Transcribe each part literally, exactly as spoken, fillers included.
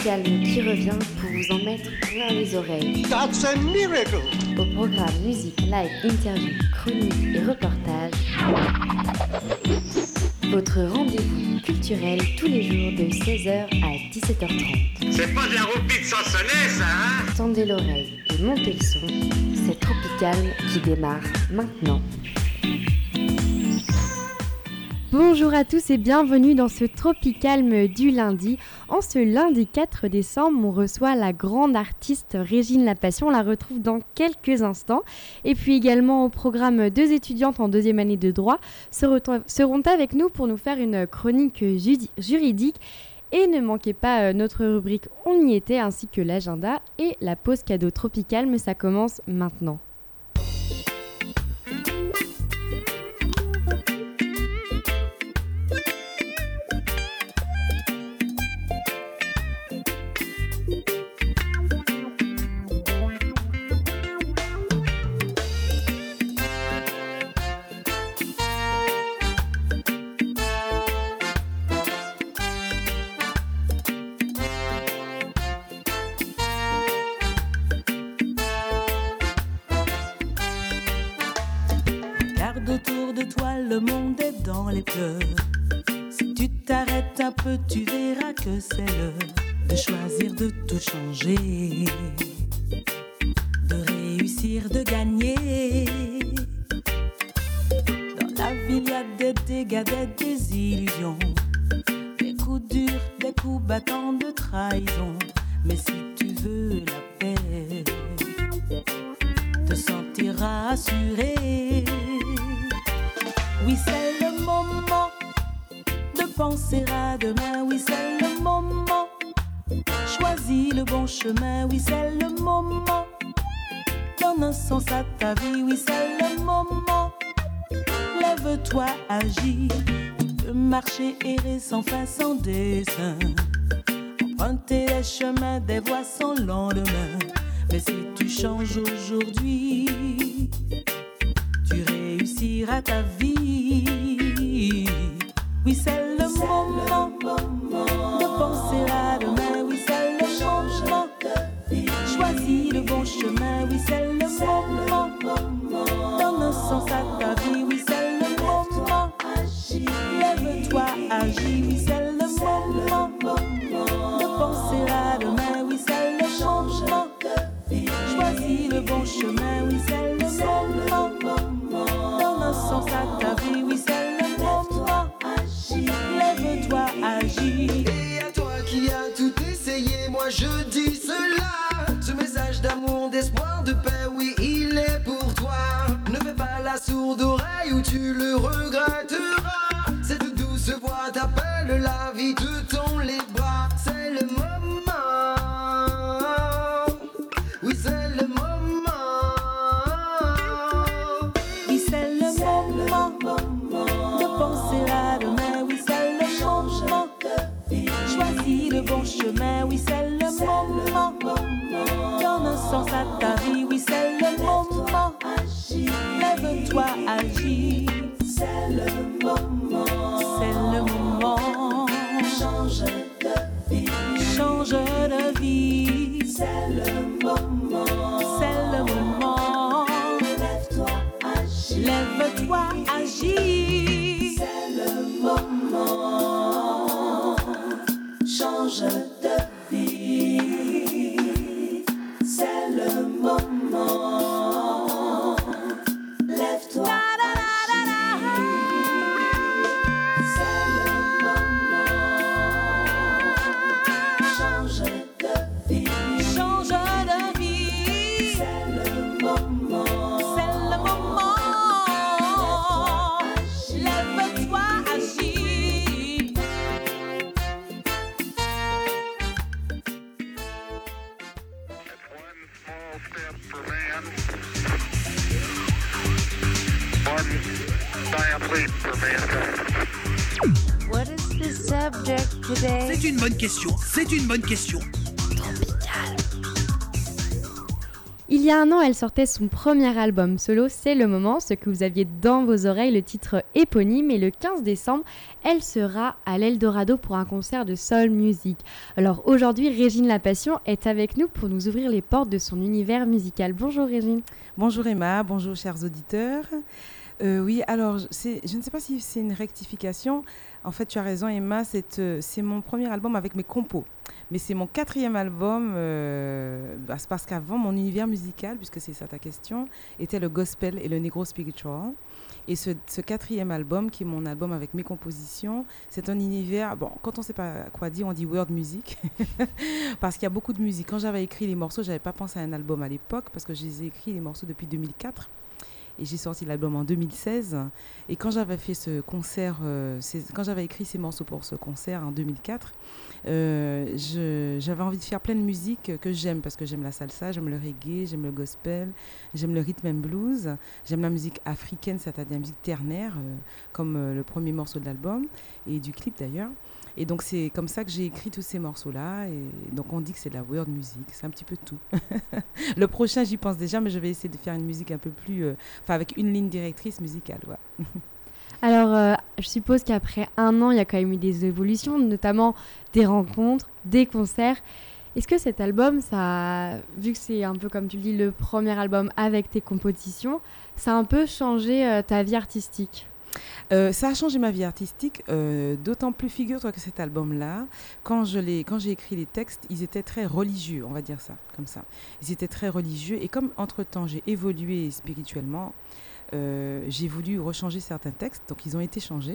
Tropicalme qui revient pour vous en mettre plein les oreilles. That's a miracle! Au programme musique, live, interview, chronique et reportage. Votre rendez-vous culturel tous les jours de seize heures à dix-sept heures trente. C'est pas de la roupie de Sansonnet, ça, hein? Tendez l'oreille et montez le son. C'est Tropicalme qui démarre maintenant. Bonjour à tous et bienvenue dans ce Tropicalme du lundi. En ce lundi quatre décembre, on reçoit la grande artiste Régine Lapassion. On la retrouve dans quelques instants. Et puis également au programme, deux étudiantes en deuxième année de droit seront avec nous pour nous faire une chronique juridique. Et ne manquez pas notre rubrique On y était ainsi que l'agenda et la pause cadeau Tropicalme. Ça commence maintenant. Autour de toi, le monde est dans les pleurs. Si tu t'arrêtes un peu, tu verras que c'est l'heure de choisir de tout changer, de réussir, de gagner. Dans la vie, il y a des dégâts, des désillusions, des coups durs, des coups battants de trahison. Mais si tu veux la paix, te sentiras assuré. Oui, c'est le moment de penser à demain. Oui, c'est le moment. Choisis le bon chemin. Oui, c'est le moment. Donne un sens à ta vie. Oui, c'est le moment. Lève-toi, agis. Tu peux marcher, errer sans fin, sans dessein. Emprunter les chemins des voies sans lendemain. Mais si tu changes aujourd'hui, tu réussiras ta vie. Oui, c'est le moment de penser à demain. Oui, c'est le moment. Choisis le bon chemin. Oui, c'est le moment. Donne un sens à ta vie. Oui, c'est le moment. Lève-toi, agis. Oui, c'est le moment de penser à demain. Oui, c'est le moment. Choisis le bon chemin. Oui, c'est le moment. Donne un sens à ta vie, oui c'est le moment. Lève-toi, agis. Et à toi qui as tout essayé, moi je dis cela. Ce message d'amour, d'espoir, de paix, oui il est pour toi. Ne fais pas la sourde oreille ou tu le regretteras. Cette douce voix t'appelle, la vie te tend les bras. C'est le moment, oui c'est le moment. De penser à demain, oui c'est le moment. Choisis le bon chemin, oui c'est le moment. Donne un sens à ta vie, oui c'est le moment. Lève-toi, agis. C'est le moment. C'est le moment. Change de vie. Change de vie. C'est le moment. C'est le moment. Lève-toi, agis. Lève-toi, agis. C'est le moment. Change de vie. C'est le moment. Lève-toi, agis. C'est le moment. Change de vie. Change de vie. C'est le moment. C'est le moment. Lève-toi, agis. One small step for man, one giant leap for mankind. What is the subject today? C'est une bonne question, c'est une bonne question. Il y a un an, elle sortait son premier album solo, C'est le moment, ce que vous aviez dans vos oreilles, le titre éponyme. Et le quinze décembre, elle sera à l'Eldorado pour un concert de soul music. Alors aujourd'hui, Régine Lapassion est avec nous pour nous ouvrir les portes de son univers musical. Bonjour Régine. Bonjour Emma, bonjour chers auditeurs. Euh, oui, alors c'est, je ne sais pas si c'est une rectification. En fait, tu as raison Emma, c'est, euh, c'est mon premier album avec mes compos. Mais c'est mon quatrième album, euh, bah, c'est parce qu'avant, mon univers musical, puisque c'est ça ta question, était le gospel et le negro spiritual. Et ce, ce quatrième album, qui est mon album avec mes compositions, c'est un univers, bon, quand on ne sait pas quoi dire, on dit world music, parce qu'il y a beaucoup de musique. Quand j'avais écrit les morceaux, je n'avais pas pensé à un album à l'époque, parce que je les ai écrits, les morceaux, depuis deux mille quatre. Et j'ai sorti l'album en deux mille seize. Et quand j'avais fait ce concert, euh, ces, quand j'avais écrit ces morceaux pour ce concert en deux mille quatre, euh, je, j'avais envie de faire plein de musique que j'aime, parce que j'aime la salsa, j'aime le reggae, j'aime le gospel, j'aime le rhythm and blues, j'aime la musique africaine, c'est-à-dire la musique ternaire, euh, comme euh, le premier morceau de l'album, et du clip d'ailleurs. Et donc c'est comme ça que j'ai écrit tous ces morceaux-là. Et donc on dit que c'est de la world music, c'est un petit peu tout. Le prochain, j'y pense déjà, mais je vais essayer de faire une musique un peu plus... Euh, enfin, avec une ligne directrice musicale. Ouais. Alors, euh, je suppose qu'après un an, il y a quand même eu des évolutions, notamment des rencontres, des concerts. Est-ce que cet album, ça, vu que c'est un peu comme tu le dis, le premier album avec tes compositions, ça a un peu changé euh, ta vie artistique ? Euh, ça a changé ma vie artistique, euh, d'autant plus, figure-toi que cet album-là, quand, je l'ai, quand j'ai écrit les textes, ils étaient très religieux, on va dire ça, comme ça. Ils étaient très religieux, et comme entre-temps j'ai évolué spirituellement, euh, j'ai voulu rechanger certains textes, donc ils ont été changés.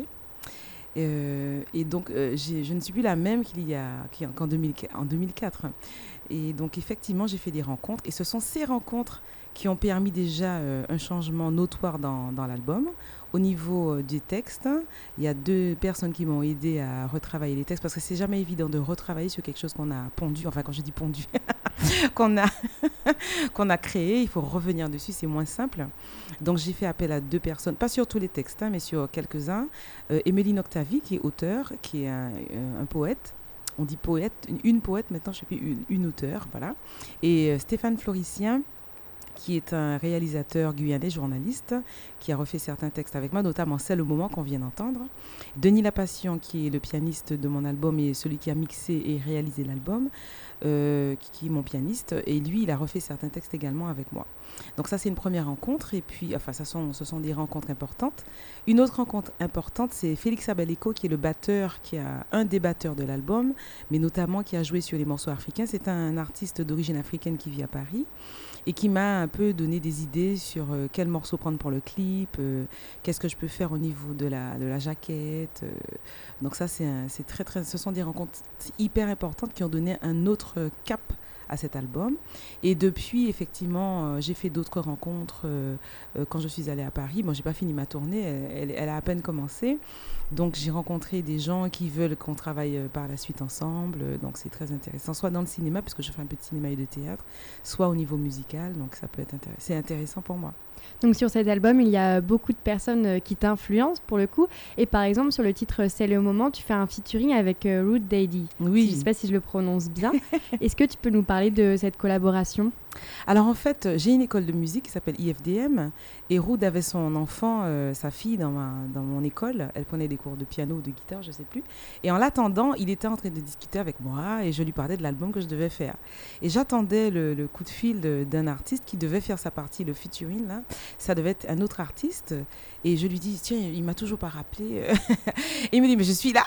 Euh, et donc, euh, j'ai, je ne suis plus la même qu'il y a, qu'il y a qu'en deux mille, en deux mille quatre. Et donc, effectivement, j'ai fait des rencontres, et ce sont ces rencontres qui ont permis déjà euh, un changement notoire dans, dans l'album. Au niveau euh, des textes, il y a deux personnes qui m'ont aidé à retravailler les textes, parce que c'est jamais évident de retravailler sur quelque chose qu'on a pondu, enfin quand je dis pondu, qu'on, a qu'on a créé, il faut revenir dessus, c'est moins simple. Donc j'ai fait appel à deux personnes, pas sur tous les textes, hein, mais sur quelques-uns. Euh, Emeline Octavie, qui est auteure, qui est un, un poète. On dit poète, une, une poète, maintenant je sais plus, une, une auteure, voilà. Et euh, Stéphane Floricien, qui est un réalisateur guyanais, journaliste, qui a refait certains textes avec moi, notamment C'est le moment qu'on vient d'entendre. Denis Lapassion, qui est le pianiste de mon album et celui qui a mixé et réalisé l'album, euh, qui, qui est mon pianiste, et lui, il a refait certains textes également avec moi. Donc ça, c'est une première rencontre, et puis, enfin, ça sont, ce sont des rencontres importantes. Une autre rencontre importante, c'est Félix Abeleko, qui est le batteur, qui a un des batteurs de l'album, mais notamment qui a joué sur les morceaux africains. C'est un artiste d'origine africaine qui vit à Paris, et qui m'a un peu donné des idées sur euh, quel morceau prendre pour le clip, euh, qu'est-ce que je peux faire au niveau de la, de la jaquette. Euh. Donc ça, c'est, un, c'est très, très, ce sont des rencontres hyper importantes qui ont donné un autre euh, cap à cet album. Et depuis, effectivement, euh, j'ai fait d'autres rencontres euh, euh, quand je suis allée à Paris. Bon, j'ai pas fini ma tournée, elle, elle, elle a à peine commencé. Donc, j'ai rencontré des gens qui veulent qu'on travaille euh, par la suite ensemble. Euh, donc, c'est très intéressant. Soit dans le cinéma, puisque je fais un peu de cinéma et de théâtre, soit au niveau musical. Donc, ça peut être intéressant. C'est intéressant pour moi. Donc sur cet album, il y a beaucoup de personnes qui t'influencent pour le coup. Et par exemple, sur le titre C'est le moment, tu fais un featuring avec euh, Ruth Daddy. Oui. Je ne sais pas si je le prononce bien. Est-ce que tu peux nous parler de cette collaboration ? Alors en fait, j'ai une école de musique qui s'appelle I F D M, et Ruth avait son enfant, euh, sa fille, dans, ma, dans mon école. Elle prenait des cours de piano ou de guitare, je ne sais plus. Et en l'attendant, il était en train de discuter avec moi, et je lui parlais de l'album que je devais faire. Et j'attendais le, le coup de fil de, d'un artiste qui devait faire sa partie, le featuring, là. Ça devait être un autre artiste. Et je lui dis, tiens, il ne m'a toujours pas rappelé. Et il me dit, mais je suis là.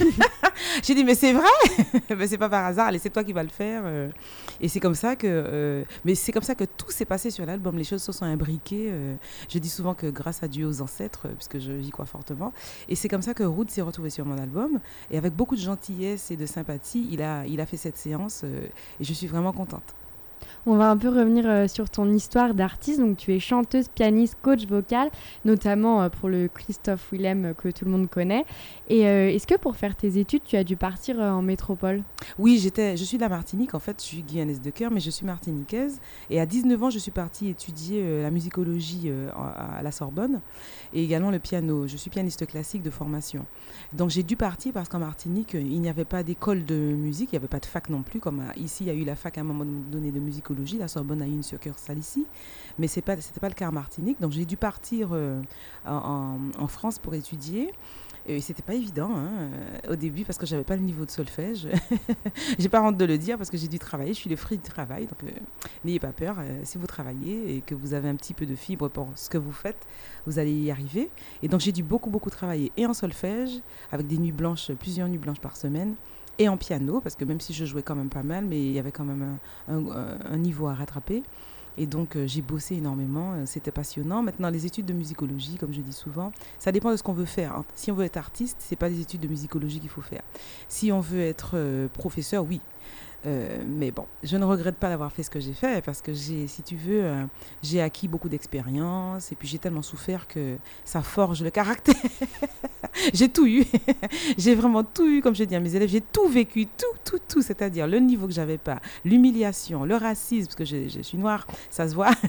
J'ai dit, mais c'est vrai. Mais c'est pas par hasard, allez, c'est toi qui vas le faire. Et c'est comme ça que... Euh, mais c'est comme ça que tout s'est passé sur l'album. Les choses se sont imbriquées. Euh, je dis souvent que grâce à Dieu, aux ancêtres, puisque je, j'y crois fortement. Et c'est comme ça que Ruth s'est retrouvée sur mon album. Et avec beaucoup de gentillesse et de sympathie, il a, il a fait cette séance. Euh, et je suis vraiment contente. On va un peu revenir euh, sur ton histoire d'artiste. Donc, tu es chanteuse, pianiste, coach vocal, notamment euh, pour le Christophe Willem euh, que tout le monde connaît. Et euh, est-ce que pour faire tes études, tu as dû partir euh, en métropole ? Oui, j'étais, je suis de la Martinique. En fait, je suis guyanaise de cœur, mais je suis martiniquaise. Et à dix-neuf ans, je suis partie étudier euh, la musicologie euh, à, à la Sorbonne et également le piano. Je suis pianiste classique de formation. Donc, j'ai dû partir parce qu'en Martinique, il n'y avait pas d'école de musique, il n'y avait pas de fac non plus. Comme ici, il y a eu la fac à un moment donné de musique. musicologie. La Sorbonne a eu une succursale ici, mais ce n'était pas le cas en Martinique. Donc j'ai dû partir euh, en, en, en France pour étudier. Et c'était pas évident hein, euh, au début parce que j'avais pas le niveau de solfège. J'ai pas honte de le dire parce que j'ai dû travailler. Je suis le fruit du travail, donc euh, n'ayez pas peur. Euh, si vous travaillez et que vous avez un petit peu de fibre pour ce que vous faites, vous allez y arriver. Et donc j'ai dû beaucoup beaucoup travailler et en solfège avec des nuits blanches, plusieurs nuits blanches par semaine, et en piano parce que même si je jouais quand même pas mal, mais il y avait quand même un, un, un niveau à rattraper. Et donc, euh, j'ai bossé énormément. Euh, c'était passionnant. Maintenant, les études de musicologie, comme je dis souvent, ça dépend de ce qu'on veut faire. Hein. Si on veut être artiste, ce n'est pas les études de musicologie qu'il faut faire. Si on veut être euh, professeur, oui. Euh, mais bon, je ne regrette pas d'avoir fait ce que j'ai fait parce que j'ai, si tu veux, euh, j'ai acquis beaucoup d'expérience et puis j'ai tellement souffert que ça forge le caractère. J'ai tout eu. J'ai vraiment tout eu, comme je dis à mes élèves. J'ai tout vécu, tout, tout, tout. C'est-à-dire le niveau que j'avais pas, l'humiliation, le racisme, parce que je, je suis noire, ça se voit.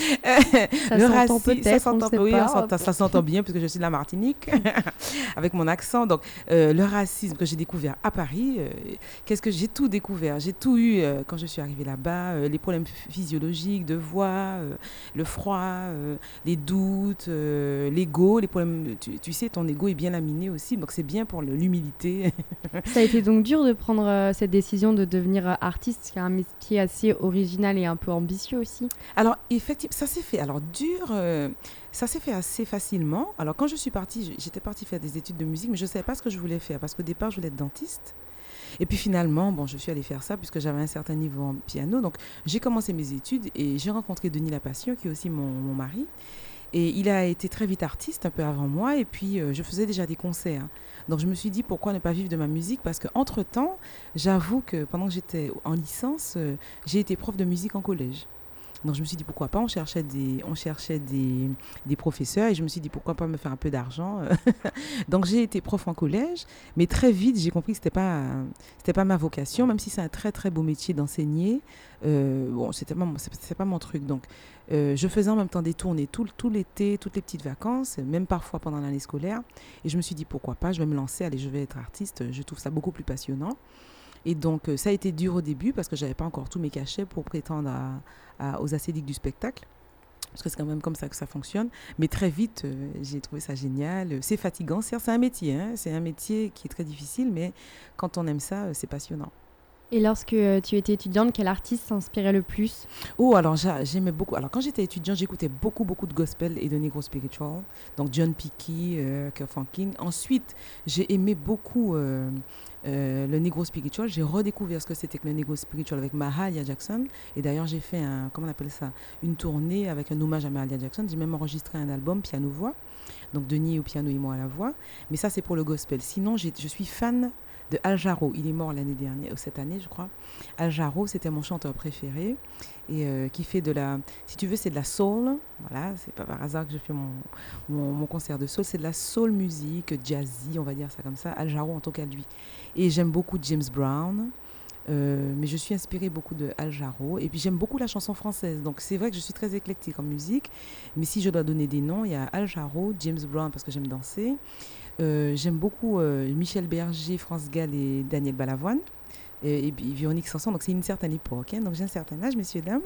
Ça le s'entend racisme, peut-être, ça s'entend, on ne sait oui, pas. on s'entend, ça s'entend bien parce que je suis de la Martinique, avec mon accent. Donc, euh, le racisme que j'ai découvert à Paris, euh, qu'est-ce que j'ai tout découvert. J'ai tout eu euh, quand je suis arrivée là-bas, euh, les problèmes physiologiques de voix, euh, le froid, euh, les doutes, euh, l'ego, les problèmes. Tu, tu sais, ton ego est bien laminé aussi, donc c'est bien pour le, l'humilité. Ça a été donc dur de prendre euh, cette décision de devenir euh, artiste, qui est un métier assez original et un peu ambitieux aussi. Alors, effectivement, ça s'est fait. Alors, dur, euh, ça s'est fait assez facilement. Alors, quand je suis partie, j'étais partie faire des études de musique, mais je ne savais pas ce que je voulais faire parce qu'au départ, je voulais être dentiste. Et puis finalement, bon, je suis allée faire ça puisque j'avais un certain niveau en piano. Donc, j'ai commencé mes études et j'ai rencontré Denis Lapassion, qui est aussi mon, mon mari. Et il a été très vite artiste, un peu avant moi. Et puis, euh, je faisais déjà des concerts. Donc, je me suis dit, pourquoi ne pas vivre de ma musique? Parce qu'entre-temps, j'avoue que pendant que j'étais en licence, euh, j'ai été prof de musique en collège. Donc, je me suis dit, pourquoi pas? On cherchait des, on cherchait des, des professeurs et je me suis dit, pourquoi pas me faire un peu d'argent? Donc, j'ai été prof en collège, mais très vite, j'ai compris que ce n'était pas, c'était pas ma vocation, même si c'est un très, très beau métier d'enseigner. Euh, bon, ce n'était pas, c'est pas mon truc. Donc, euh, je faisais en même temps des tournées tout, tout l'été, toutes les petites vacances, même parfois pendant l'année scolaire. Et je me suis dit, pourquoi pas? Je vais me lancer, allez, je vais être artiste. Je trouve ça beaucoup plus passionnant. Et donc, euh, ça a été dur au début parce que je n'avais pas encore tous mes cachets pour prétendre à, à, aux acédiques du spectacle. Parce que c'est quand même comme ça que ça fonctionne. Mais très vite, euh, j'ai trouvé ça génial. C'est fatigant, c'est un métier. Hein, c'est un métier qui est très difficile, mais quand on aime ça, euh, c'est passionnant. Et lorsque euh, tu étais étudiante, quel artiste t'inspirait le plus? Oh, alors j'aimais beaucoup. Alors quand j'étais étudiante, j'écoutais beaucoup, beaucoup de gospel et de negro spiritual. Donc John Pickey, euh, Kirk Franklin. Ensuite, j'ai aimé beaucoup euh, euh, le negro spiritual. J'ai redécouvert ce que c'était que le negro spiritual avec Mahalia Jackson. Et d'ailleurs, j'ai fait un, comment on appelle ça, une tournée avec un hommage à Mahalia Jackson. J'ai même enregistré un album piano-voix. Donc Denis au piano et moi à la voix. Mais ça, c'est pour le gospel. Sinon, j'ai, je suis fan de Al Jarreau. Il est mort l'année dernière, ou cette année, je crois. Al Jarreau, c'était mon chanteur préféré et euh, qui fait de la, si tu veux, c'est de la soul. Voilà, c'est pas par hasard que je fais mon, mon, mon concert de soul. C'est de la soul musique, jazzy, on va dire ça comme ça. Al Jarreau, en tout cas, lui. Et j'aime beaucoup James Brown. Euh, mais je suis inspirée beaucoup de Al Jarreau. Et puis, j'aime beaucoup la chanson française. Donc, c'est vrai que je suis très éclectique en musique. Mais si je dois donner des noms, il y a Al Jarreau, James Brown, parce que j'aime danser. Euh, j'aime beaucoup euh, Michel Berger, France Gall et Daniel Balavoine. Et, et puis Véronique Sanson. Donc, c'est une certaine époque. Hein, donc, j'ai un certain âge, messieurs, dames.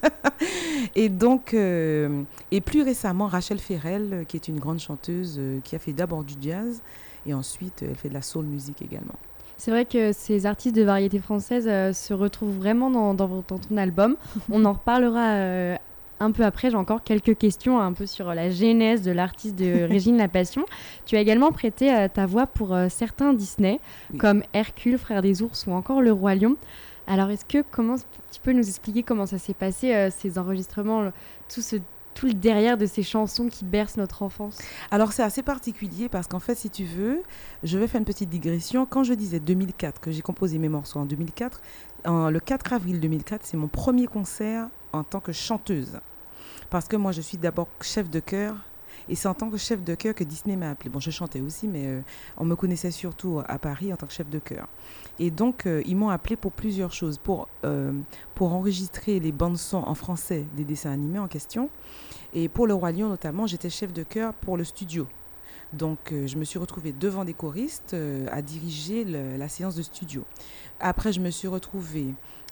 Et donc, euh, et plus récemment, Rachel Ferrell, qui est une grande chanteuse, euh, qui a fait d'abord du jazz. Et ensuite, elle fait de la soul music également. C'est vrai que ces artistes de variété française euh, se retrouvent vraiment dans, dans, dans ton album. On en reparlera euh, un peu après. J'ai encore quelques questions un peu sur la genèse de l'artiste de Régine Lapassion. Tu as également prêté euh, ta voix pour euh, certains Disney, oui, comme Hercule, Frère des ours ou encore Le Roi Lion. Alors, est-ce que comment, tu peux nous expliquer comment ça s'est passé, euh, ces enregistrements, le, tout ce tout le derrière de ces chansons qui bercent notre enfance? Alors, c'est assez particulier parce qu'en fait, si tu veux, je vais faire une petite digression. Quand je disais deux mille quatre, que j'ai composé mes morceaux en deux mille quatre, en, le quatre avril deux mille quatre, c'est mon premier concert en tant que chanteuse. Parce que moi, je suis d'abord chef de chœur. Et c'est en tant que chef de chœur que Disney m'a appelée. Bon, je chantais aussi, mais euh, on me connaissait surtout à Paris en tant que chef de chœur. Et donc, euh, ils m'ont appelée pour plusieurs choses. Pour, euh, pour enregistrer les bandes-sons en français des dessins animés en question. Et pour Le Roi Lion, notamment, j'étais chef de chœur pour le studio. Donc, euh, je me suis retrouvée devant des choristes euh, à diriger le, la séance de studio. Après, je me suis retrouvée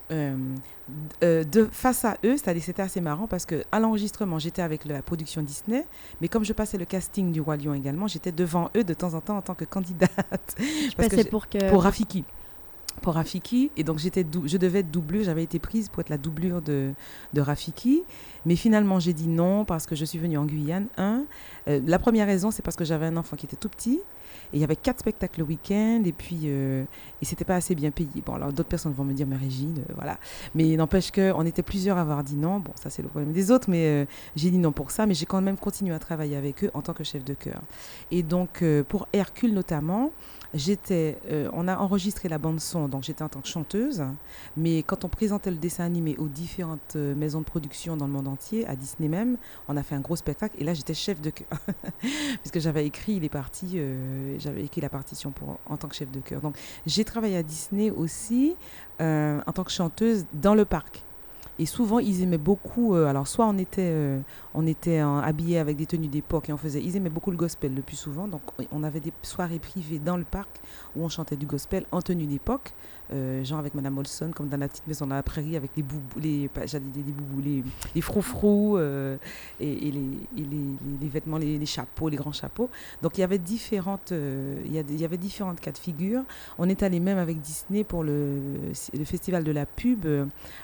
euh, euh, de, face à eux, c'est-à-dire c'était assez marrant parce qu'à l'enregistrement, j'étais avec la production Disney, mais comme je passais le casting du Roi Lion également, j'étais devant eux de temps en temps en tant que candidate. Tu Parce que passais j'ai- pour que... pour Rafiki. Pour Rafiki, et donc j'étais dou- je devais être doublure, j'avais été prise pour être la doublure de, de Rafiki, mais finalement j'ai dit non parce que je suis venue en Guyane. Un, euh, la première raison, c'est parce que j'avais un enfant qui était tout petit, et il y avait quatre spectacles le week-end, et puis euh, et c'était pas assez bien payé. Bon, alors d'autres personnes vont me dire, mais Régine, euh, voilà. Mais n'empêche qu'on était plusieurs à avoir dit non. Bon, ça c'est le problème des autres, mais euh, j'ai dit non pour ça, mais j'ai quand même continué à travailler avec eux en tant que chef de chœur. Et donc euh, pour Hercule notamment, J'étais, euh, on a enregistré la bande son, donc j'étais en tant que chanteuse, mais quand on présentait le dessin animé aux différentes euh, maisons de production dans le monde entier, à Disney même, on a fait un gros spectacle et là j'étais chef de chœur, puisque j'avais écrit les parties, euh, j'avais écrit la partition pour, en tant que chef de chœur. Donc j'ai travaillé à Disney aussi euh, en tant que chanteuse dans le parc. Et souvent, ils aimaient beaucoup. Euh, alors, soit on était, euh, on était euh, habillés avec des tenues d'époque et on faisait. Ils aimaient beaucoup le gospel le plus souvent. Donc, on avait des soirées privées dans le parc où on chantait du gospel en tenue d'époque, euh, genre avec Madame Olson, comme dans la petite maison dans la prairie, avec les boubous, les, pas, j'allais dire les boubous, les, les froufrous euh, et, et, les, et les, les, les vêtements, les, les chapeaux, les grands chapeaux. Donc, il y avait différentes, euh, il y, a, il y avait différentes cas de figure. On est allé même avec Disney pour le, le festival de la pub euh,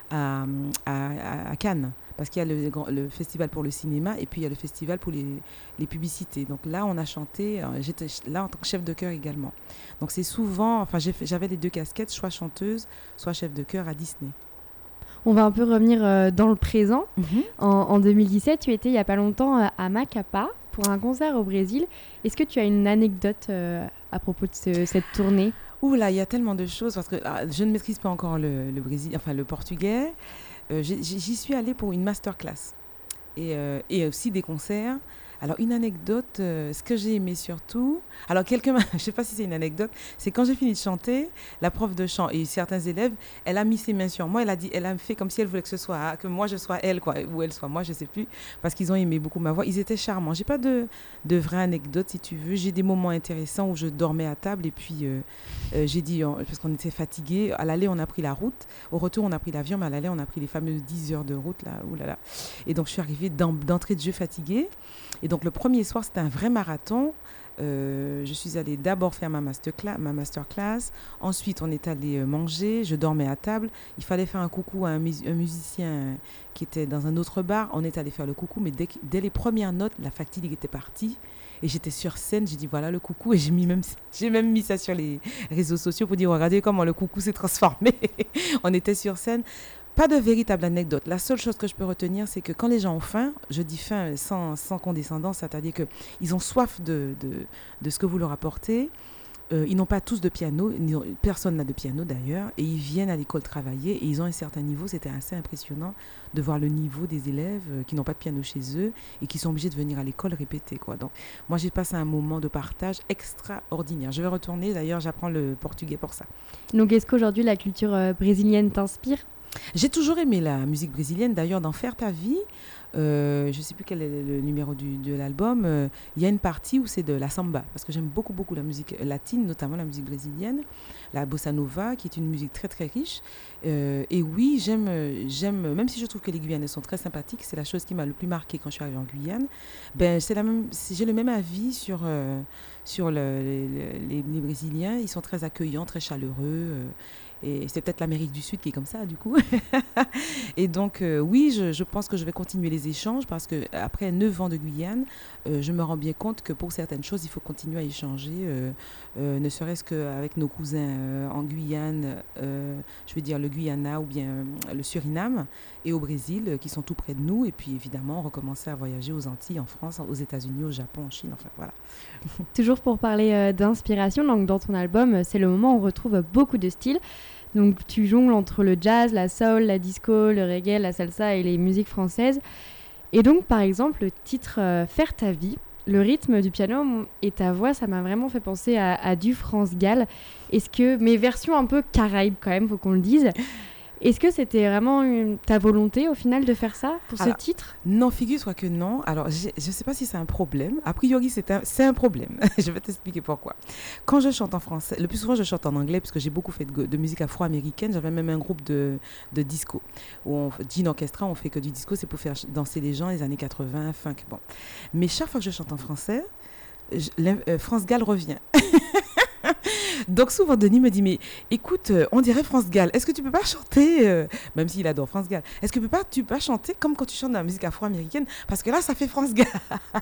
à À, à Cannes, parce qu'il y a le, le festival pour le cinéma et puis il y a le festival pour les, les publicités. Donc là, on a chanté, euh, j'étais là en tant que chef de chœur également. Donc c'est souvent, enfin j'ai fait, j'avais les deux casquettes, soit chanteuse, soit chef de chœur à Disney. On va un peu revenir euh, dans le présent. Mm-hmm. En, en deux mille dix-sept, tu étais il n'y a pas longtemps euh, à Macapá pour un concert au Brésil. Est-ce que tu as une anecdote euh, à propos de ce, cette tournée ? Ouh là, il y a tellement de choses, parce que ah, je ne maîtrise pas encore le, le Brésil, enfin le portugais. Euh, j'y, j'y suis allée pour une masterclass et, euh, et aussi des concerts. Alors, une anecdote, euh, ce que j'ai aimé surtout... Alors, quelqu'un m'a... Je ne sais pas si c'est une anecdote. C'est quand j'ai fini de chanter, la prof de chant et certains élèves, elle a mis ses mains sur moi. Elle a dit, elle a fait comme si elle voulait que ce soit... que moi, je sois elle, quoi. Ou elle soit moi, je ne sais plus. Parce qu'ils ont aimé beaucoup ma voix. Ils étaient charmants. Je n'ai pas de, de vraie anecdote, si tu veux. J'ai des moments intéressants où je dormais à table. Et puis, euh, euh, j'ai dit... On, parce qu'on était fatigués. À l'aller, on a pris la route. Au retour, on a pris l'avion. Mais à l'aller, on a pris les fameuses dix heures de route. Là. Ouh là là. Et donc, je suis arrivée d'entrée de jeu fatiguée. Et donc, le premier soir, c'était un vrai marathon. Euh, je suis allée d'abord faire ma masterclass, ma masterclass. Ensuite, on est allé manger. Je dormais à table. Il fallait faire un coucou à un, mus- un musicien qui était dans un autre bar. On est allé faire le coucou. Mais dès, dès les premières notes, la fatigue était partie. Et j'étais sur scène. J'ai dit, voilà le coucou. Et j'ai, mis même, j'ai même mis ça sur les réseaux sociaux pour dire, regardez comment le coucou s'est transformé. On était sur scène. Pas de véritable anecdote. La seule chose que je peux retenir, c'est que quand les gens ont faim, je dis faim sans, sans condescendance, c'est-à-dire qu'ils ont soif de, de, de ce que vous leur apportez. Euh, ils n'ont pas tous de piano, personne n'a de piano d'ailleurs, et ils viennent à l'école travailler et ils ont un certain niveau. C'était assez impressionnant de voir le niveau des élèves euh, qui n'ont pas de piano chez eux et qui sont obligés de venir à l'école répéter, quoi. Donc, moi, j'ai passé un moment de partage extraordinaire. Je vais retourner, d'ailleurs, j'apprends le portugais pour ça. Donc, est-ce qu'aujourd'hui, la culture euh, brésilienne t'inspire ? J'ai toujours aimé la musique brésilienne. D'ailleurs, dans Faire ta vie, euh, je ne sais plus quel est le numéro du, de l'album, il euh, y a une partie où c'est de la samba, parce que j'aime beaucoup, beaucoup la musique latine, notamment la musique brésilienne, la bossa nova, qui est une musique très, très riche. Euh, et oui, j'aime, j'aime, même si je trouve que les Guyanais sont très sympathiques, c'est la chose qui m'a le plus marqué quand je suis arrivée en Guyane. Ben, c'est la même, c'est, j'ai le même avis sur, euh, sur le, les, les, les Brésiliens. Ils sont très accueillants, très chaleureux. Euh, Et c'est peut-être l'Amérique du Sud qui est comme ça, du coup. Et donc, euh, oui, je, je pense que je vais continuer les échanges parce qu'après neuf ans de Guyane, euh, je me rends bien compte que pour certaines choses, il faut continuer à échanger, euh, euh, ne serait-ce qu'avec nos cousins euh, en Guyane, euh, je veux dire le Guyana ou bien euh, le Suriname, et au Brésil, euh, qui sont tout près de nous. Et puis, évidemment, recommencer à voyager aux Antilles, en France, aux États-Unis, au Japon, en Chine, enfin, voilà. Toujours pour parler euh, d'inspiration, donc dans ton album, c'est le moment où on retrouve beaucoup de styles. Donc tu jongles entre le jazz, la soul, la disco, le reggae, la salsa et les musiques françaises. Et donc par exemple le titre euh, Faire ta vie, le rythme du piano et ta voix, ça m'a vraiment fait penser à, à du France Gall. Est-ce que mes versions un peu caraïbes quand même, faut qu'on le dise. Est-ce que c'était vraiment une- ta volonté au final de faire ça pour Alors, ce titre? Non, figure-toi que non. Alors, j'ai- je ne sais pas si c'est un problème. A priori, c'est un, c'est un problème. Je vais t'expliquer pourquoi. Quand je chante en français, le plus souvent, je chante en anglais, puisque j'ai beaucoup fait de, go- de musique afro-américaine. J'avais même un groupe de, de disco, où on, Gin Orchestra, on fait que du disco, c'est pour faire ch- danser les gens les années quatre-vingts, funk. Bon. Mais chaque fois que je chante en français, je- l'in- euh, France Gall revient. Donc souvent, Denis me dit, mais écoute, euh, on dirait France Gall. Est-ce que tu peux pas chanter, euh, même s'il adore France Gall, est-ce que tu peux pas, tu peux pas chanter comme quand tu chantes de la musique afro-américaine? Parce que là, ça fait France Gall.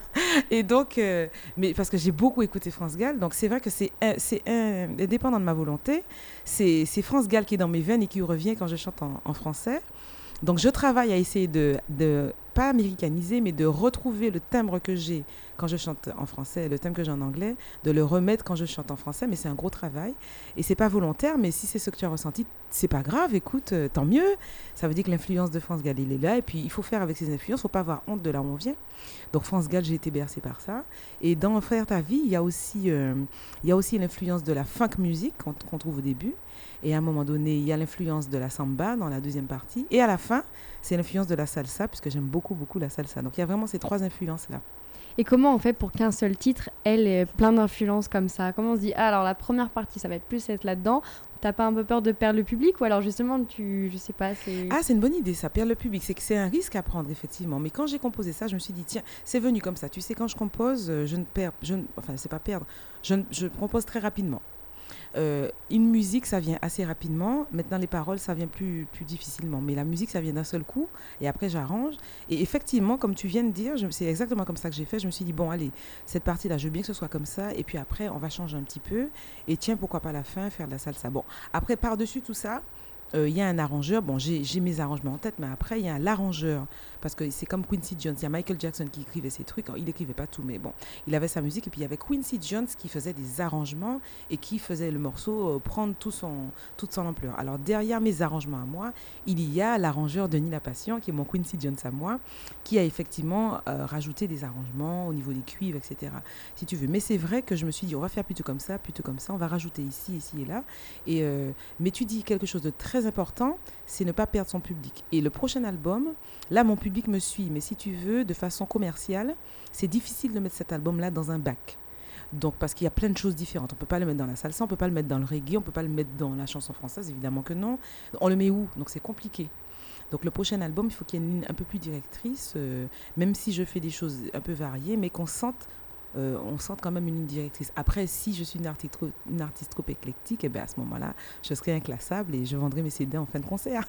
Et donc, euh, mais parce que j'ai beaucoup écouté France Gall, donc c'est vrai que c'est, un- c'est un- indépendant de ma volonté. C'est, c'est France Gall qui est dans mes veines et qui revient quand je chante en, en français. Donc je travaille à essayer de, de, pas américaniser, mais de retrouver le timbre que j'ai quand je chante en français, le thème que j'ai en anglais, de le remettre quand je chante en français, mais c'est un gros travail. Et c'est pas volontaire, mais si c'est ce que tu as ressenti, c'est pas grave, écoute, euh, tant mieux. Ça veut dire que l'influence de France Gall, il est là, et puis il faut faire avec ses influences, faut pas avoir honte de là où on vient. Donc France Gall, j'ai été bercée par ça. Et dans Faire ta vie, il y a aussi, euh, il y a aussi l'influence de la funk music qu'on, qu'on trouve au début. Et à un moment donné, il y a l'influence de la samba dans la deuxième partie. Et à la fin, c'est l'influence de la salsa, puisque j'aime beaucoup, beaucoup la salsa. Donc il y a vraiment ces trois influences-là. Et comment on fait pour qu'un seul titre ait plein d'influences comme ça? Comment on se dit, ah, alors la première partie, ça va être plus être là-dedans. T'as pas un peu peur de perdre le public? Ou alors justement, tu, je sais pas, c'est... Ah, c'est une bonne idée, ça perd le public. C'est que c'est un risque à prendre, effectivement. Mais quand j'ai composé ça, je me suis dit, tiens, c'est venu comme ça. Tu sais, quand je compose, euh, je ne perds... Je ne, enfin, c'est pas perdre. Je, ne- je compose très rapidement. Euh, une musique, ça vient assez rapidement. Maintenant, les paroles, ça vient plus, plus difficilement. Mais la musique, ça vient d'un seul coup. Et après, j'arrange. Et effectivement, comme tu viens de dire, je- c'est exactement comme ça que j'ai fait. Je me suis dit, bon, allez, cette partie-là, je veux bien que ce soit comme ça. Et puis après, on va changer un petit peu. Et tiens, pourquoi pas à la fin, faire de la salsa. Bon, après, par-dessus tout ça, euh, il y a un arrangeur. Bon, j'ai j'ai mes arrangements en tête, mais après, il y a l'arrangeur. Parce que c'est comme Quincy Jones. Il y a Michael Jackson qui écrivait ses trucs. Alors, il n'écrivait pas tout, mais bon, il avait sa musique. Et puis, il y avait Quincy Jones qui faisait des arrangements et qui faisait le morceau euh, prendre tout son, toute son ampleur. Alors, derrière mes arrangements à moi, il y a l'arrangeur Denis Lapassion, qui est mon Quincy Jones à moi, qui a effectivement euh, rajouté des arrangements au niveau des cuivres, et cetera. Si tu veux. Mais c'est vrai que je me suis dit, on va faire plutôt comme ça, plutôt comme ça. On va rajouter ici, ici et là. Et, euh, mais tu dis quelque chose de très important, c'est ne pas perdre son public. Et le prochain album, là, mon public me suit. Mais si tu veux, de façon commerciale, c'est difficile de mettre cet album-là dans un bac. Donc, parce qu'il y a plein de choses différentes. On ne peut pas le mettre dans la salsa, on ne peut pas le mettre dans le reggae, on ne peut pas le mettre dans la chanson française, évidemment que non. On le met où? Donc, c'est compliqué. Donc, le prochain album, il faut qu'il y ait une ligne un peu plus directrice, euh, même si je fais des choses un peu variées, mais qu'on sente, euh, on sente quand même une ligne directrice. Après, si je suis une artiste trop, une artiste trop éclectique, eh ben, à ce moment-là, je serai inclassable et je vendrai mes C D en fin de concert.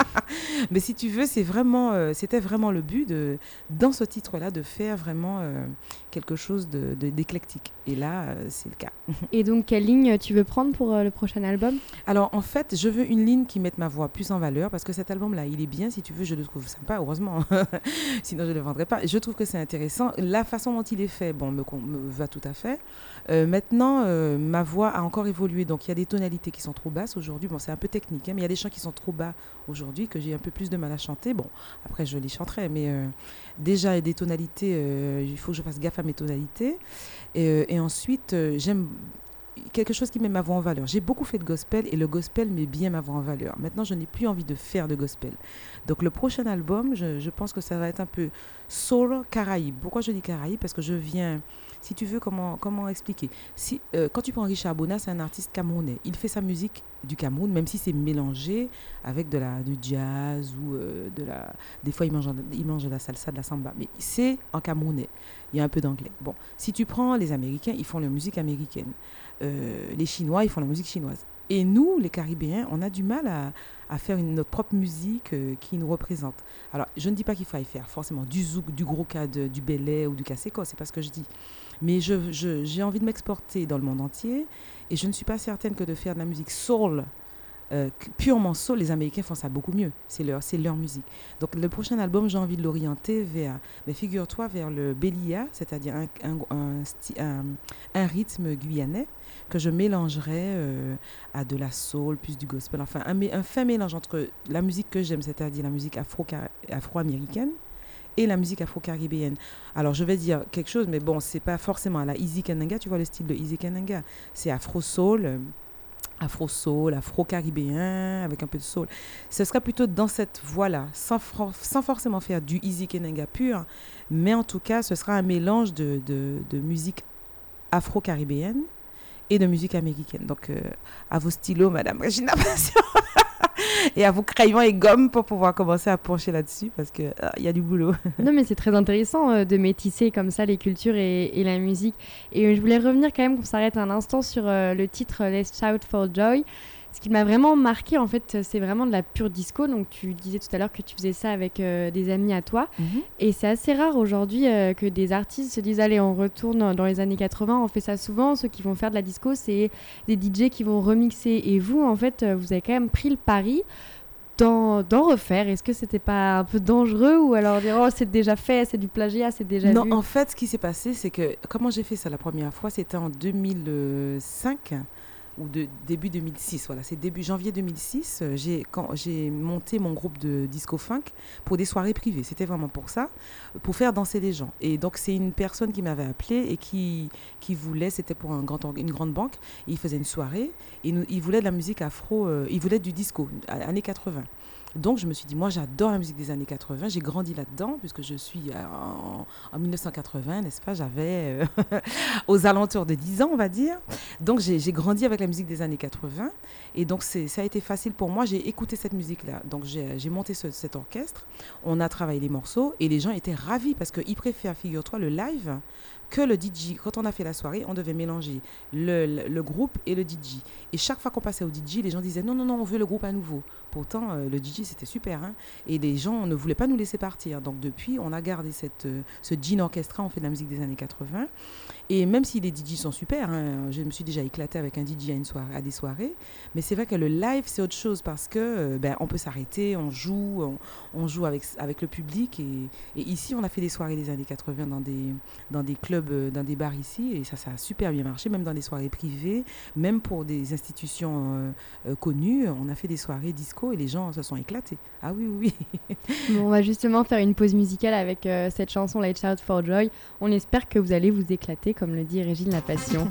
Mais si tu veux, c'est vraiment, euh, c'était vraiment le but de, dans ce titre-là, de faire vraiment euh, quelque chose de, de- d'éclectique. Et là, euh, c'est le cas. Et donc, quelle ligne tu veux prendre pour euh, le prochain album? Alors, en fait, je veux une ligne qui mette ma voix plus en valeur parce que cet album-là, il est bien. Si tu veux, je le trouve sympa, heureusement. Sinon, je ne le vendrais pas. Je trouve que c'est intéressant. La façon dont il est fait, bon, me, con- me va tout à fait. Euh, maintenant, euh, ma voix a encore évolué. Donc, il y a des tonalités qui sont trop basses aujourd'hui. Bon, c'est un peu technique, hein, mais il y a des chants qui sont trop bas aujourd'hui que j'ai un peu plus de mal à chanter. Bon, après, je les chanterai, mais euh, déjà, il y a des tonalités. euh, il faut que je fasse gaffe à mes tonalités. Et, euh, et ensuite, euh, j'aime quelque chose qui met ma voix en valeur. J'ai beaucoup fait de gospel et le gospel met bien ma voix en valeur. Maintenant, je n'ai plus envie de faire de gospel. Donc, le prochain album, je, je pense que ça va être un peu soul Caraïbe. Pourquoi je dis Caraïbe? Parce que je viens, si tu veux, comment, comment expliquer? Si, euh, quand tu prends Richard Bona, c'est un artiste camerounais. Il fait sa musique du Cameroun, même si c'est mélangé avec de la, du jazz ou euh, de la... Des fois, il mange, il mange de la salsa, de la samba. Mais c'est en camerounais. Il y a un peu d'anglais. Bon, si tu prends les Américains, ils font la musique américaine. Euh, les Chinois, ils font la musique chinoise. Et nous, les Caribéens, on a du mal à, à faire une, notre propre musique euh, qui nous représente. Alors, je ne dis pas qu'il faille faire forcément du zouk, du gros cas, de, du belay ou du caseco, c'est pas ce que je dis. Mais je, je, j'ai envie de m'exporter dans le monde entier et je ne suis pas certaine que de faire de la musique soul, euh, purement soul, les Américains font ça beaucoup mieux. C'est leur, c'est leur musique. Donc, le prochain album, j'ai envie de l'orienter vers, mais figure-toi, vers le belia, c'est-à-dire un, un, un, sti- un, un rythme guyanais que je mélangerais euh, à de la soul, plus du gospel. Enfin, un, mé- un fin mélange entre la musique que j'aime, c'est-à-dire la musique afro- afro-américaine, et la musique afro-caribéenne. Alors, je vais dire quelque chose, mais bon, c'est pas forcément à la Easy Kananga, tu vois le style de Easy Kananga. C'est afro-soul, euh, afro-soul, afro-caribéen, avec un peu de soul. Ce sera plutôt dans cette voie-là, sans, for- sans forcément faire du Easy Kenenga pur, mais en tout cas, ce sera un mélange de, de, de musique afro-caribéenne et de musique américaine. Donc, euh, à vos stylos, Madame Régine Lapassion, et à vos crayons et gommes pour pouvoir commencer à pencher là-dessus, parce qu'il euh, y a du boulot. Non, mais c'est très intéressant euh, de métisser comme ça les cultures et, et la musique. Et euh, je voulais revenir quand même, qu'on s'arrête un instant sur euh, le titre euh, Let's Shout for Joy. Ce qui m'a vraiment marqué, en fait, c'est vraiment de la pure disco. Donc, tu disais tout à l'heure que tu faisais ça avec euh, des amis à toi. Mm-hmm. Et c'est assez rare aujourd'hui euh, que des artistes se disent « Allez, on retourne dans les années quatre-vingts ». On fait ça souvent. Ceux qui vont faire de la disco, c'est des D J qui vont remixer. Et vous, en fait, euh, vous avez quand même pris le pari d'en, d'en refaire. Est-ce que c'était pas un peu dangereux, ou alors dire « Oh, c'est déjà fait, c'est du plagiat, c'est déjà Non, vu ». en fait, ce qui s'est passé, c'est que, comment j'ai fait ça la première fois, c'était en deux mille cinq ou de début deux mille six, voilà, c'est début janvier deux mille six, euh, j'ai, quand j'ai monté mon groupe de disco funk pour des soirées privées, c'était vraiment pour ça, pour faire danser les gens. Et donc c'est une personne qui m'avait appelé et qui, qui voulait, c'était pour un grand, une grande banque, et il faisait une soirée, et nous, il voulait de la musique afro, euh, il voulait du disco, années quatre-vingts. Donc, je me suis dit, moi, j'adore la musique des années quatre-vingts. J'ai grandi là-dedans, puisque je suis en, en mille neuf cent quatre-vingts, n'est-ce pas? J'avais euh, aux alentours de dix ans, on va dire. Donc, j'ai, j'ai grandi avec la musique des années quatre-vingts. Et donc, c'est, ça a été facile pour moi. J'ai écouté cette musique-là. Donc, j'ai, j'ai monté ce, cet orchestre. On a travaillé les morceaux et les gens étaient ravis parce qu'ils préfèrent, figure-toi, le live que le D J. Quand on a fait la soirée, on devait mélanger le, le, le groupe et le D J. Et chaque fois qu'on passait au D J, les gens disaient non, non, non, on veut le groupe à nouveau. Pourtant, euh, le D J, c'était super. Hein, et les gens ne voulaient pas nous laisser partir. Donc, depuis, on a gardé cette, euh, ce Gin Orchestra. On fait de la musique des années quatre-vingts. Et même si les D J sont super, hein, je me suis déjà éclatée avec un D J à, une soirée, à des soirées. Mais c'est vrai que le live, c'est autre chose parce que euh, ben, on peut s'arrêter, on joue, on, on joue avec, avec le public. Et, et ici, on a fait des soirées des années quatre-vingts dans des, dans des clubs, euh, dans des bars ici. Et ça, ça a super bien marché, même dans des soirées privées, même pour des institutions euh, euh, connues. On a fait des soirées disco et les gens se sont éclatés. Ah oui, oui, oui. Bon, on va justement faire une pause musicale avec euh, cette chanson Let's Shout for Joy. On espère que vous allez vous éclater, comme le dit Régine Lapassion.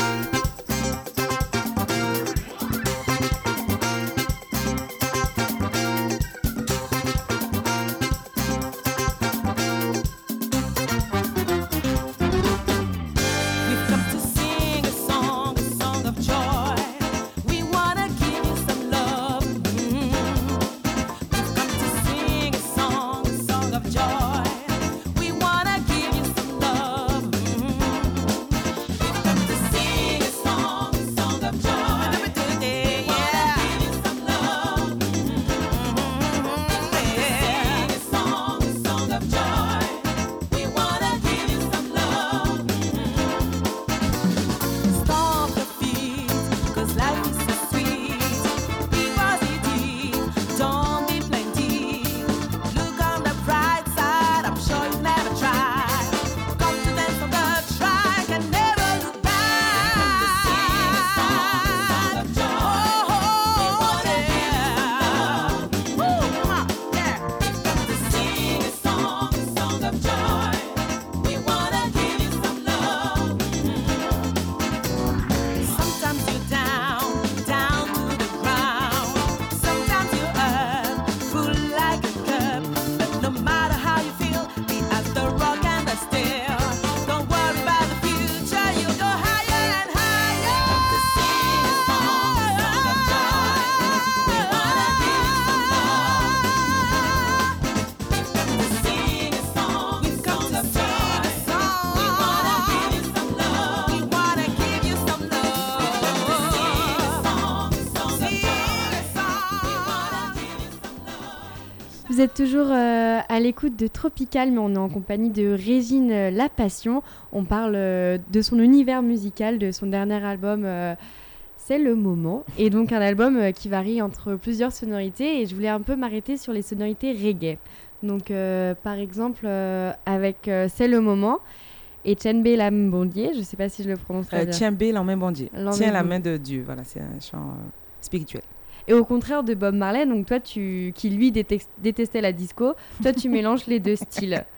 Vous êtes toujours euh, à l'écoute de Tropical, mais on est en compagnie de Régine euh, Lapassion. On parle euh, de son univers musical, de son dernier album, euh, C'est le moment. Et donc un album euh, qui varie entre plusieurs sonorités. Et je voulais un peu m'arrêter sur les sonorités reggae. Donc euh, par exemple, euh, avec euh, C'est le moment et Tchembe Lambondier, je ne sais pas si je le prononce très euh, bien. Tchembe Lambondier, Lambondier. Tiens la main de Dieu. Voilà, c'est un chant euh, spirituel. Et au contraire de Bob Marley, donc toi, tu, qui lui détest, détestait la disco, toi, tu mélanges les deux styles.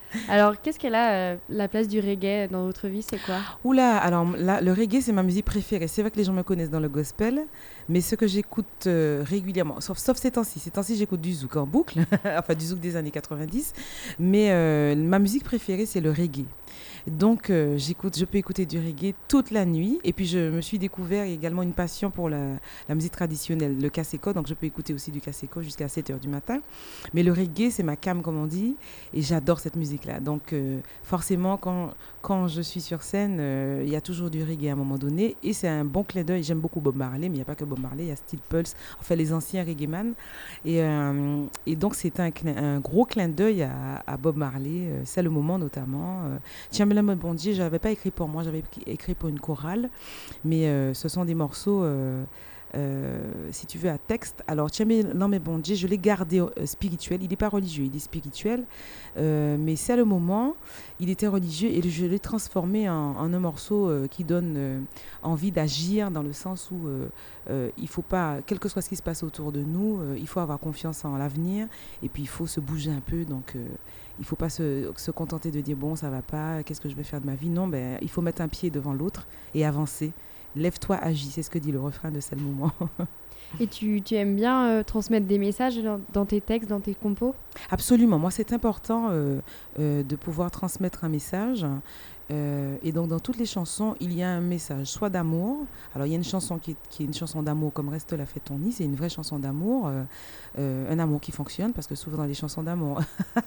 Alors, qu'est-ce qu'elle a, euh, la place du reggae dans votre vie, c'est quoi? Oula, alors là, le reggae, c'est ma musique préférée. C'est vrai que les gens me connaissent dans le gospel, mais ce que j'écoute euh, régulièrement, sauf, sauf ces temps-ci, ces temps-ci, j'écoute du zouk en boucle, enfin du zouk des années quatre-vingt-dix, mais euh, ma musique préférée, c'est le reggae. Donc, euh, j'écoute, je peux écouter du reggae toute la nuit. Et puis, je me suis découvert également une passion pour la, la musique traditionnelle, le kaseko. Donc, je peux écouter aussi du kaseko jusqu'à sept heures du matin. Mais le reggae, c'est ma came, comme on dit. Et j'adore cette musique-là. Donc, euh, forcément, quand, quand je suis sur scène, euh, il y a toujours du reggae à un moment donné. Et c'est un bon clin d'œil. J'aime beaucoup Bob Marley, mais il n'y a pas que Bob Marley. Il y a Steel Pulse, enfin, les anciens reggaeman. Et, euh, et donc, c'est un, un gros clin d'œil à, à Bob Marley. Euh, c'est le moment, notamment. Euh, Tiens, me bon Dieu, je n'avais pas écrit pour moi, j'avais écrit pour une chorale, mais euh, ce sont des morceaux, euh, euh, si tu veux, à texte. Alors, Tiens, non, mais bon Dieu, je l'ai gardé euh, spirituel. Il n'est pas religieux, il est spirituel, euh, mais c'est le moment, il était religieux et je l'ai transformé en, en un morceau euh, qui donne euh, envie d'agir dans le sens où euh, euh, il faut pas, quel que soit ce qui se passe autour de nous, euh, il faut avoir confiance en l'avenir et puis il faut se bouger un peu, donc euh, il ne faut pas se, se contenter de dire bon, ça va pas, qu'est-ce que je vais faire de ma vie? Non, ben, il faut mettre un pied devant l'autre et avancer. Lève-toi, agis, c'est ce que dit le refrain de C'est le moment. Et tu, tu aimes bien euh, transmettre des messages dans, dans tes textes, dans tes compos? Absolument, moi c'est important euh, euh, de pouvoir transmettre un message. Euh, et donc dans toutes les chansons, il y a un message, soit d'amour. Alors il y a une chanson qui est, qui est une chanson d'amour comme Reste la fête ton nid, c'est une vraie chanson d'amour, euh, euh, un amour qui fonctionne parce que souvent dans les chansons d'amour,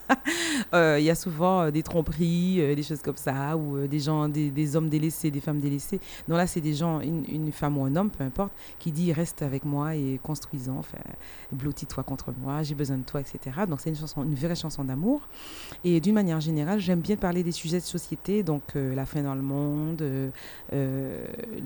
euh, il y a souvent euh, des tromperies, euh, des choses comme ça, ou euh, des gens, des, des hommes délaissés, des femmes délaissées. Non là c'est des gens, une, une femme ou un homme, peu importe, qui dit reste avec moi et construisons, enfin, blottis-toi contre moi, j'ai besoin de toi, et cetera. Donc c'est une chanson, une vraie chanson d'amour. Et d'une manière générale, j'aime bien parler des sujets de société, donc euh, la faim dans le monde, euh, euh,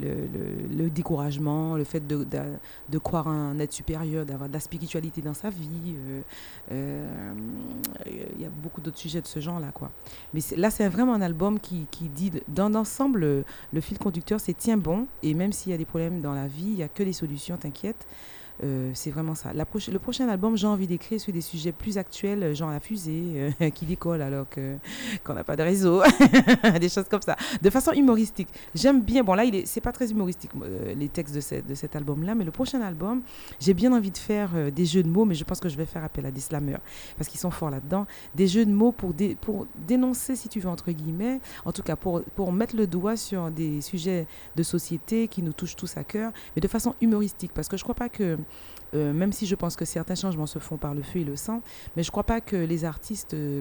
le, le, le découragement, le fait de, de, de croire en un être supérieur, d'avoir de la spiritualité dans sa vie. Il euh, euh, y a beaucoup d'autres sujets de ce genre-là, quoi. Mais c'est, là, c'est vraiment un album qui, qui dit, dans l'ensemble, le, le fil conducteur, c'est tiens bon, et même s'il y a des problèmes dans la vie, il n'y a que des solutions, t'inquiète. Euh, c'est vraiment ça. La proche- le prochain album, j'ai envie d'écrire sur des sujets plus actuels, genre la fusée euh, qui décolle alors que, qu'on n'a pas de réseau, des choses comme ça, de façon humoristique. J'aime bien, bon là, il est, c'est pas très humoristique, euh, les textes de, cette, de cet album-là, mais le prochain album, j'ai bien envie de faire euh, des jeux de mots, mais je pense que je vais faire appel à des slammeurs, parce qu'ils sont forts là-dedans, des jeux de mots pour, dé, pour dénoncer, si tu veux, entre guillemets, en tout cas pour, pour mettre le doigt sur des sujets de société qui nous touchent tous à cœur, mais de façon humoristique, parce que je crois pas que Euh, même si je pense que certains changements se font par le feu et le sang, mais je ne crois pas que les artistes euh,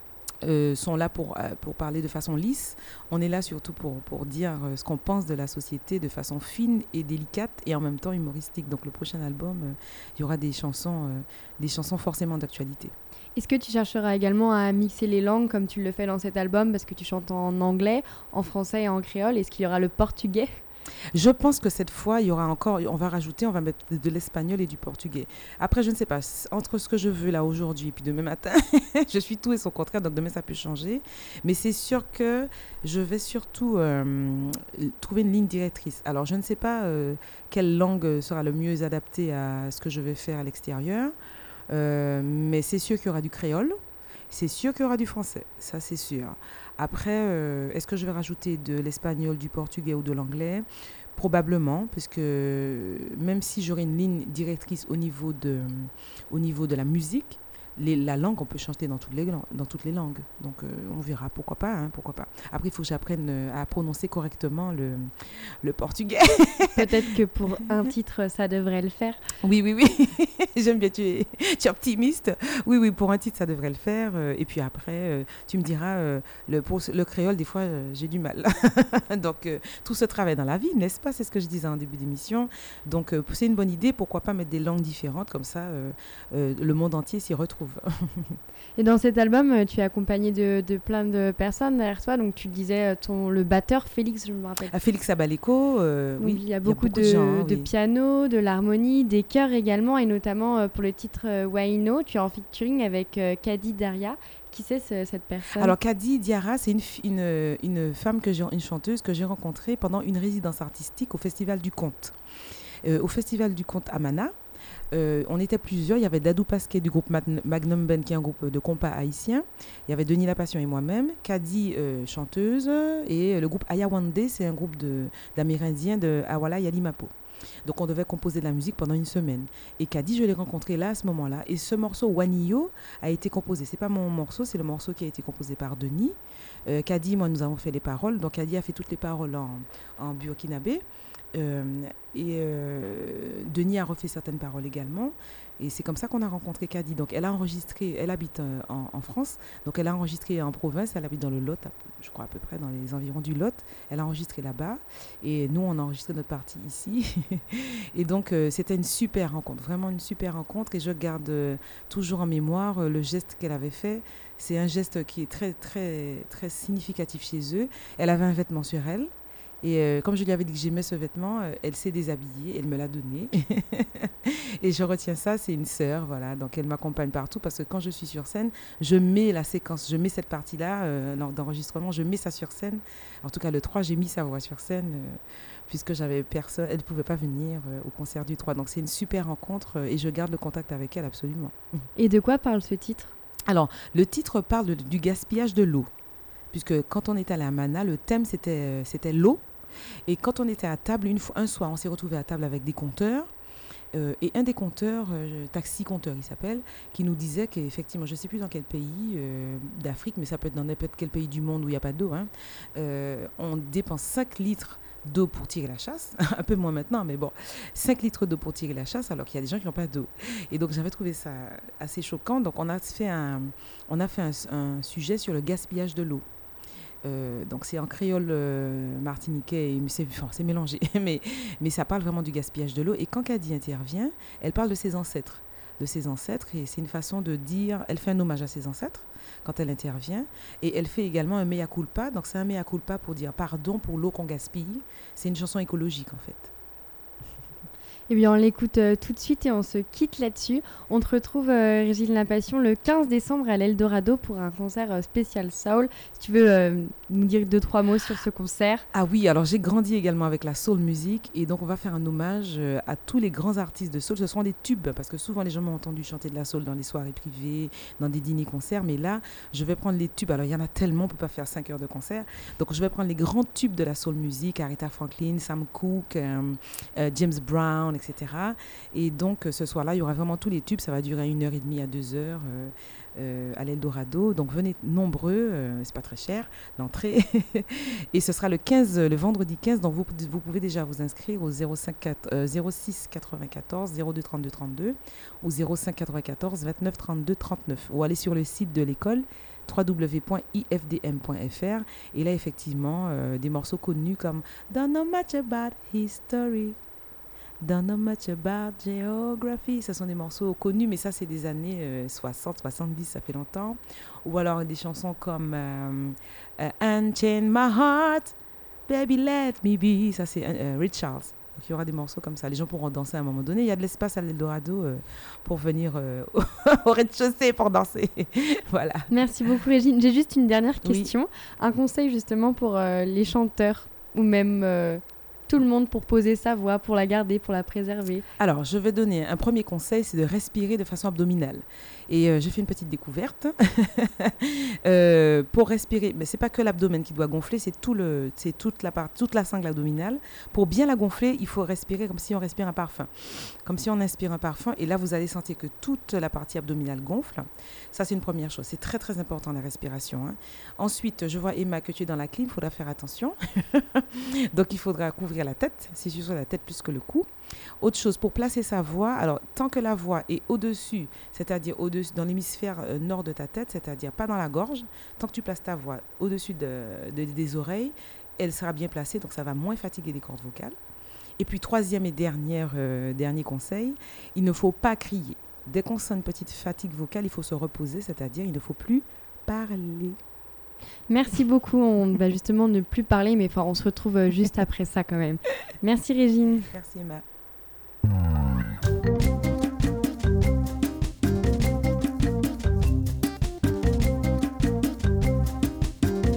euh, sont là pour, euh, pour parler de façon lisse. On est là surtout pour, pour dire euh, ce qu'on pense de la société de façon fine et délicate et en même temps humoristique. Donc le prochain album, il euh, y aura des chansons, euh, des chansons forcément d'actualité. Est-ce que tu chercheras également à mixer les langues comme tu le fais dans cet album, parce que tu chantes en anglais, en français et en créole? Est-ce qu'il y aura le portugais? Je pense que cette fois, il y aura encore, on va rajouter, on va mettre de, de l'espagnol et du portugais. Après, je ne sais pas, entre ce que je veux là aujourd'hui et puis demain matin, je suis tout et son contraire, donc demain ça peut changer. Mais c'est sûr que je vais surtout euh, trouver une ligne directrice. Alors, je ne sais pas euh, quelle langue sera le mieux adaptée à ce que je vais faire à l'extérieur, euh, mais c'est sûr qu'il y aura du créole. C'est sûr qu'il y aura du français, ça c'est sûr. Après, euh, est-ce que je vais rajouter de l'espagnol, du portugais ou de l'anglais? Probablement, parce que même si j'aurai une ligne directrice au niveau de, au niveau de la musique, les, la langue, on peut chanter dans toutes les, dans toutes les langues. Donc, euh, on verra, pourquoi pas, hein, pourquoi pas. Après, il faut que j'apprenne à prononcer correctement le, le portugais. Peut-être que pour un titre, ça devrait le faire. Oui, oui, oui. J'aime bien, tu es, tu es optimiste. Oui, oui, pour un titre, ça devrait le faire. Et puis après, euh, tu me diras, euh, le, pour le créole, des fois, euh, j'ai du mal. Donc, euh, tout se travaille dans la vie, n'est-ce pas? C'est ce que je disais en début d'émission. Donc, euh, c'est une bonne idée. Pourquoi pas mettre des langues différentes? Comme ça, euh, euh, le monde entier s'y retrouve. Et dans cet album, tu es accompagné de, de plein de personnes derrière toi. Donc, tu disais ton, le batteur, Félix, je me rappelle. À Félix Abaleko, euh, oui. Il y a beaucoup, il y a beaucoup de, de, gens, de oui. piano, de l'harmonie, des chœurs également. Et notamment euh, pour le titre euh, Waino, tu es en featuring avec euh, Kadi Daria. Qui c'est ce, cette personne? Alors, Kadi Diarra, c'est une, une, une femme, que j'ai, une chanteuse que j'ai rencontrée pendant une résidence artistique au Festival du Conte. Euh, au Festival du Conte à Mana. Euh, on était plusieurs. Il y avait Dadou Pasquet du groupe Mag- Magnum Band, qui est un groupe de compas haïtien. Il y avait Denis Lapassion et moi-même. Kadi, euh, chanteuse. Et le groupe Ayawande, c'est un groupe de, d'Amérindiens de Awala Yalimapo. Donc on devait composer de la musique pendant une semaine. Et Kadi, je l'ai rencontré là, à ce moment-là. Et ce morceau, Wanio, a été composé. C'est pas mon morceau, c'est le morceau qui a été composé par Denis. Euh, Kadi, moi, nous avons fait les paroles. Donc Kadi a fait toutes les paroles en, en burkinabé. Euh, et euh, Denis a refait certaines paroles également. Et c'est comme ça qu'on a rencontré Kadi. Donc elle a enregistré, elle habite euh, en, en France, donc elle a enregistré en province, elle habite dans le Lot, je crois à peu près dans les environs du Lot. Elle a enregistré là-bas et nous on a enregistré notre partie ici. Et donc euh, c'était une super rencontre, vraiment une super rencontre, et je garde euh, toujours en mémoire euh, le geste qu'elle avait fait. C'est un geste qui est très très très significatif chez eux. Elle avait un vêtement sur elle. Et euh, comme je lui avais dit que j'aimais ce vêtement, euh, elle s'est déshabillée, elle me l'a donné. Et je retiens ça, c'est une sœur, voilà. Donc elle m'accompagne partout parce que quand je suis sur scène, je mets la séquence, je mets cette partie-là euh, d'enregistrement, je mets ça sur scène. En tout cas, le trois, j'ai mis sa voix sur scène euh, puisque j'avais personne, elle ne pouvait pas venir euh, au concert du trois. Donc c'est une super rencontre euh, et je garde le contact avec elle absolument. Et de quoi parle ce titre ? Alors, le titre parle de, du gaspillage de l'eau. Puisque quand on était allé à Mana, le thème c'était, euh, c'était l'eau. Et quand on était à table, une fois, un soir, on s'est retrouvés à table avec des compteurs. Euh, et un des compteurs, euh, taxi compteur il s'appelle, qui nous disait qu'effectivement, je ne sais plus dans quel pays euh, d'Afrique, mais ça peut être dans n'importe quel pays du monde où il n'y a pas d'eau, hein, euh, on dépense cinq litres d'eau pour tirer la chasse, un peu moins maintenant, mais bon, cinq litres d'eau pour tirer la chasse, alors qu'il y a des gens qui n'ont pas d'eau. Et donc, j'avais trouvé ça assez choquant. Donc, on a fait un, on a fait un, un sujet sur le gaspillage de l'eau. Euh, donc c'est en créole euh, martiniquais, et c'est, enfin, c'est mélangé, mais, mais ça parle vraiment du gaspillage de l'eau. Et quand Kadi intervient, elle parle de ses ancêtres, de ses ancêtres, et c'est une façon de dire, elle fait un hommage à ses ancêtres quand elle intervient, et elle fait également un mea culpa. Donc c'est un mea culpa pour dire pardon pour l'eau qu'on gaspille. C'est une chanson écologique en fait. Eh bien, on l'écoute euh, tout de suite et on se quitte là-dessus. On te retrouve, euh, Régine Lapassion, le quinze décembre à l'Eldorado pour un concert euh, spécial Soul. Si tu veux euh, nous dire deux, trois mots sur ce concert. Ah oui, alors j'ai grandi également avec la soul music et donc on va faire un hommage euh, à tous les grands artistes de soul. Ce seront des tubes parce que souvent les gens m'ont entendu chanter de la soul dans les soirées privées, dans des dîners-concerts. Mais là, je vais prendre les tubes. Alors il y en a tellement, on ne peut pas faire cinq heures de concert. Donc je vais prendre les grands tubes de la soul music, Aretha Franklin, Sam Cooke, euh, euh, James Brown, et cetera. Et donc, ce soir-là, il y aura vraiment tous les tubes. Ça va durer une heure et demie à deux heures euh, euh, à l'Eldorado. Donc, venez nombreux. Euh, c'est pas très cher, l'entrée. Et ce sera le quinze, le vendredi quinze. Donc, vous, vous pouvez déjà vous inscrire au zéro cinq, euh, zéro six quatre-vingt-quatorze zéro deux trente-deux trente-deux ou zéro cinq quatre-vingt-quatorze vingt-neuf trente-deux trente-neuf ou aller sur le site de l'école w w w point i f d m point f r. Et là, effectivement, euh, des morceaux connus comme Don't Know Much About History, Don't Know Much About Geography. Ce sont des morceaux connus, mais ça, c'est des années euh, soixante, soixante-dix, ça fait longtemps. Ou alors des chansons comme euh, euh, Unchain My Heart, Baby Let Me Be. Ça, c'est euh, Ray Charles. Donc, il y aura des morceaux comme ça. Les gens pourront danser à un moment donné. Il y a de l'espace à l'Eldorado euh, pour venir euh, au rez-de-chaussée pour danser. Voilà. Merci beaucoup, Régine. J'ai juste une dernière question. Oui. Un conseil justement pour euh, les chanteurs ou même euh, tout le monde pour poser sa voix, pour la garder, pour la préserver. Alors, je vais donner un premier conseil, c'est de respirer de façon abdominale. Et euh, j'ai fait une petite découverte. euh, pour respirer, mais c'est pas que l'abdomen qui doit gonfler, c'est, tout le, c'est toute, la part, toute la sangle abdominale. Pour bien la gonfler, il faut respirer comme si on respire un parfum. Comme si on inspire un parfum. Et là, vous allez sentir que toute la partie abdominale gonfle. Ça, c'est une première chose. C'est très, très important, la respiration. Hein. Ensuite, je vois, Emma, que tu es dans la clim. Il faudra faire attention. Donc, il faudra couvrir la tête. C'est sur la tête plus que le cou. Autre chose, pour placer sa voix, alors tant que la voix est au-dessus, c'est-à-dire au-dessus, dans l'hémisphère euh, nord de ta tête, c'est-à-dire pas dans la gorge, tant que tu places ta voix au-dessus de, de, des oreilles, elle sera bien placée, donc ça va moins fatiguer les cordes vocales. Et puis troisième et dernière, euh, dernier conseil, il ne faut pas crier. Dès qu'on sent une petite fatigue vocale, il faut se reposer, c'est-à-dire il ne faut plus parler. Merci beaucoup. On va justement ne plus parler, mais enfin, on se retrouve juste après ça quand même. Merci Régine. Merci Emma.